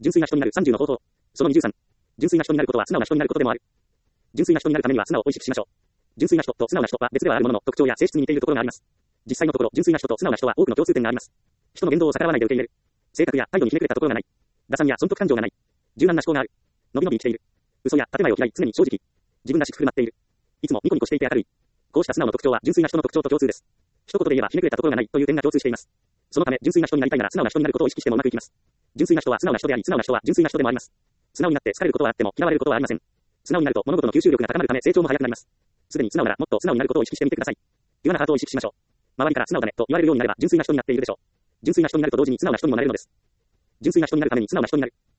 純粋な人になる30の方法。その23。純粋な人になることは素直な人になることでもある。純粋な人になるためには素直を意識しましょう。純粋な人と素直な人は別ではあるものの特徴や性質に似ているところがあります。実際のところ、純粋な人と素直な人は多くの共通点があります。人の言動を逆らわないで受け入れる。性格や態度にひねくれたところがない。打算や損得感情がない。柔軟な思考がある。のびのび生きている。嘘や建前を嫌い、常に正直。自分らしく振る舞っている。いつもニコニコしていて明るい。こうした素直の特徴は純粋な人の特徴と共通です。一言で言えばひねくれたところがないという点が共通しています。そのため純粋な人になりたいなら素直な人になることを意識してもうまくいきます。純粋な人は素直な人であり、素直な人は純粋な人でもあります。素直になって好かれることはあっても嫌われることはありません。素直になると物事の吸収力が高まるため成長も早くなります。すでに素直ならもっと素直になることを意識してみてください。ピュアなハートを意識しましょう。周りから素直だねと言われるようになれば純粋な人になっているでしょう。純粋な人になると同時に素直な人にもなれるのです。純粋な人になるために素直な人になる。